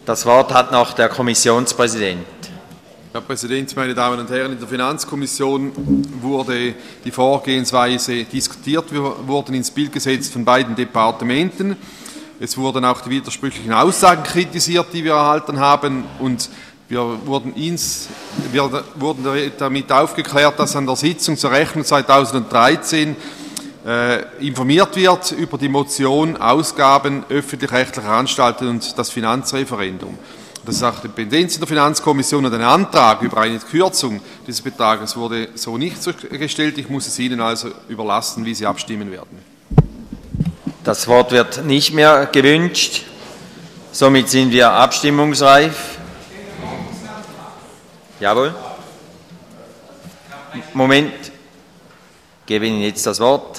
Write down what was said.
Das Wort hat noch der Kommissionspräsident. Herr Präsident, meine Damen und Herren, in der Finanzkommission wurde die Vorgehensweise diskutiert, wir wurden ins Bild gesetzt von beiden Departementen. Es wurden auch die widersprüchlichen Aussagen kritisiert, die wir erhalten haben, und wir wurden damit aufgeklärt, dass an der Sitzung zur Rechnung 2013 informiert wird über die Motion Ausgaben öffentlich-rechtlicher Anstalten und das Finanzreferendum. Das ist auch die Tendenz in der Finanzkommission, und ein Antrag über eine Kürzung dieses Betrages wurde so nicht gestellt. Ich muss es Ihnen also überlassen, wie Sie abstimmen werden. Das Wort wird nicht mehr gewünscht. Somit sind wir abstimmungsreif. Jawohl. Moment. Ich gebe Ihnen jetzt das Wort.